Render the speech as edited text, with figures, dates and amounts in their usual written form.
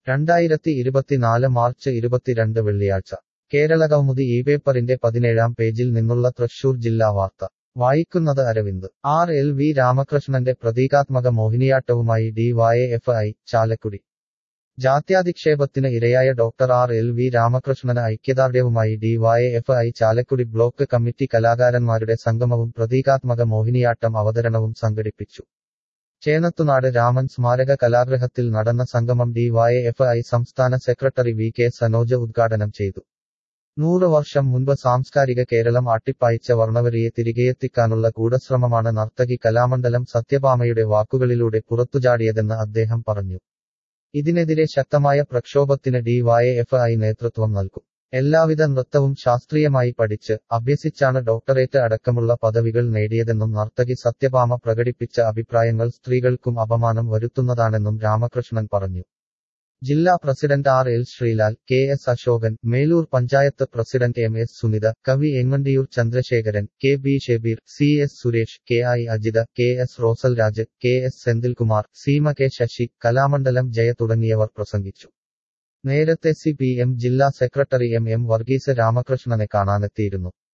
2024 March 22 വെള്ളിയാഴ്ച കേരളകൗമുദി ഈ പേപ്പറിന്റെ 17-ാം പേജിൽ നിന്നുള്ള തൃശൂർ ജില്ലാ വാർത്ത വായിക്കുന്നത് അരവിന്ദ്. ആർ. എൽ. വി. രാമകൃഷ്ണന്റെ പ്രതീകാത്മക മോഹിനിയാട്ടവുമായി DYFI, ചാലക്കുടി. ജാത്യാധിക്ഷേപത്തിന് ഇരയായ ഡോക്ടർ ആർ. എൽ. വി. രാമകൃഷ്ണന് ഐക്യദാർഢ്യവുമായി DYFI ചാലക്കുടി ബ്ലോക്ക് കമ്മിറ്റി കലാകാരന്മാരുടെ സംഗമവും പ്രതീകാത്മക മോഹിനിയാട്ടം അവതരണവും സംഘടിപ്പിച്ചു. ചേന്നത്തുനാട് രാമൻ സ്മാരക കലാഗൃഹത്തിൽ നടന്ന സംഗമം DYFI സംസ്ഥാന സെക്രട്ടറി VK സനോജ് ഉദ്ഘാടനം ചെയ്തു. 100 വർഷം മുൻപ് സാംസ്കാരിക കേരളം ആട്ടിപ്പായിച്ച വർണ്ണവരിയെ തിരികെയെത്തിക്കാനുള്ള ഗൂഢശ്രമമാണ് നർത്തകി കലാമണ്ഡലം സത്യഭാമയുടെ വാക്കുകളിലൂടെ പുറത്തുചാടിയതെന്ന് അദ്ദേഹം പറഞ്ഞു. ഇതിനെതിരെ ശക്തമായ പ്രക്ഷോഭത്തിന് DYFI നേതൃത്വം നൽകും. എല്ലാവിധ നൃത്തവും ശാസ്ത്രീയമായി പഠിച്ച് അഭ്യസിച്ചാണ് ഡോക്ടറേറ്റ് അടക്കമുള്ള പദവികൾ നേടിയതെന്നും നർത്തകി സത്യഭാമ പ്രകടിപ്പിച്ച അഭിപ്രായങ്ങൾ സ്ത്രീകൾക്കും അപമാനം വരുത്തുന്നതാണെന്നും രാമകൃഷ്ണൻ പറഞ്ഞു. ജില്ലാ president R. L. Sreelal, KS Ashokan, Melur panchayat president MS Sunitha, കവി Engandiyur Chandrasekharan, KB Shebeer, CS Suresh, KI Ajitha, KS റോസൽരാജ്, KS Senthilkumar, Seema K Sasi, Kalamandalam Jaya തുടങ്ങിയവർ പ്രസംഗിച്ചു. നേരത്തെ CPM ജില്ലാ സെക്രട്ടറി MM വർഗീസ് രാമകൃഷ്ണനെ കാണാനെത്തിയിരുന്നു.